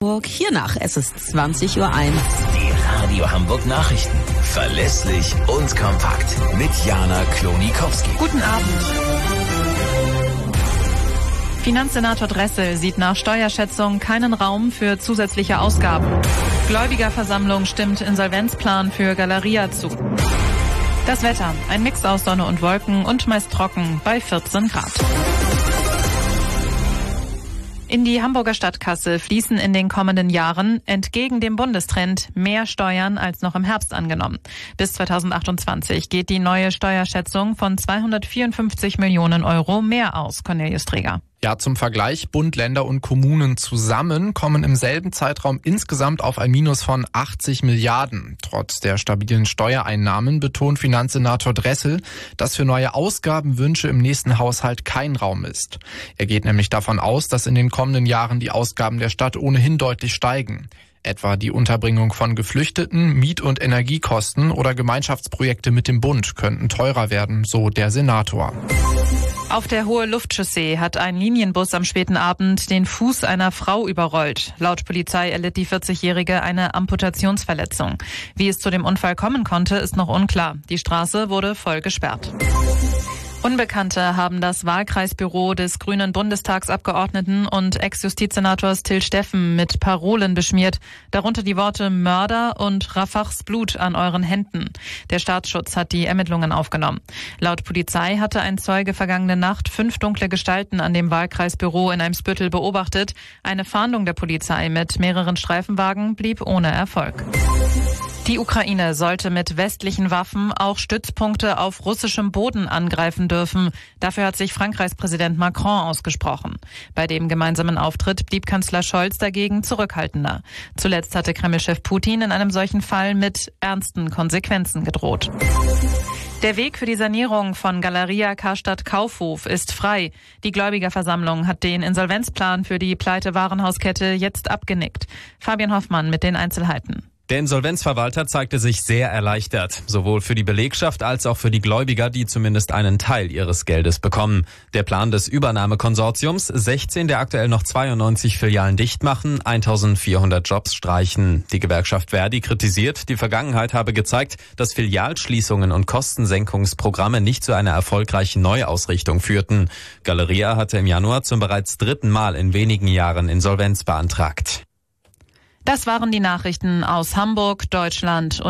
Hamburg. Hiernach, es ist 20:01 Uhr. Die Radio Hamburg Nachrichten. Verlässlich und kompakt. Mit Jana Klonikowski. Guten Abend. Finanzsenator Dressel sieht nach Steuerschätzung keinen Raum für zusätzliche Ausgaben. Gläubigerversammlung stimmt Insolvenzplan für Galeria zu. Das Wetter, ein Mix aus Sonne und Wolken und meist trocken bei 14 Grad. In die Hamburger Stadtkasse fließen in den kommenden Jahren entgegen dem Bundestrend mehr Steuern als noch im Herbst angenommen. Bis 2028 geht die neue Steuerschätzung von 254 Millionen Euro mehr aus, Cornelius Träger. Ja, zum Vergleich, Bund, Länder und Kommunen zusammen kommen im selben Zeitraum insgesamt auf ein Minus von 80 Milliarden. Trotz der stabilen Steuereinnahmen betont Finanzsenator Dressel, dass für neue Ausgabenwünsche im nächsten Haushalt kein Raum ist. Er geht nämlich davon aus, dass in den kommenden Jahren die Ausgaben der Stadt ohnehin deutlich steigen. Etwa die Unterbringung von Geflüchteten, Miet- und Energiekosten oder Gemeinschaftsprojekte mit dem Bund könnten teurer werden, so der Senator. Auf der Hohe-Luft-Chaussee hat ein Linienbus am späten Abend den Fuß einer Frau überrollt. Laut Polizei erlitt die 40-Jährige eine Amputationsverletzung. Wie es zu dem Unfall kommen konnte, ist noch unklar. Die Straße wurde voll gesperrt. Unbekannte haben das Wahlkreisbüro des grünen Bundestagsabgeordneten und Ex-Justizsenators Till Steffen mit Parolen beschmiert, darunter die Worte Mörder und Rafahs Blut an euren Händen. Der Staatsschutz hat die Ermittlungen aufgenommen. Laut Polizei hatte ein Zeuge vergangene Nacht 5 dunkle Gestalten an dem Wahlkreisbüro in Eimsbüttel beobachtet. Eine Fahndung der Polizei mit mehreren Streifenwagen blieb ohne Erfolg. Die Ukraine sollte mit westlichen Waffen auch Stützpunkte auf russischem Boden angreifen dürfen. Dafür hat sich Frankreichs Präsident Macron ausgesprochen. Bei dem gemeinsamen Auftritt blieb Kanzler Scholz dagegen zurückhaltender. Zuletzt hatte Kreml-Chef Putin in einem solchen Fall mit ernsten Konsequenzen gedroht. Der Weg für die Sanierung von Galeria Karstadt Kaufhof ist frei. Die Gläubigerversammlung hat den Insolvenzplan für die Pleite-Warenhauskette jetzt abgenickt. Fabian Hoffmann mit den Einzelheiten. Der Insolvenzverwalter zeigte sich sehr erleichtert, sowohl für die Belegschaft als auch für die Gläubiger, die zumindest einen Teil ihres Geldes bekommen. Der Plan des Übernahmekonsortiums, 16 der aktuell noch 92 Filialen dicht machen, 1400 Jobs streichen. Die Gewerkschaft Verdi kritisiert, die Vergangenheit habe gezeigt, dass Filialschließungen und Kostensenkungsprogramme nicht zu einer erfolgreichen Neuausrichtung führten. Galeria hatte im Januar zum bereits 3. Mal in wenigen Jahren Insolvenz beantragt. Das waren die Nachrichten aus Hamburg, Deutschland und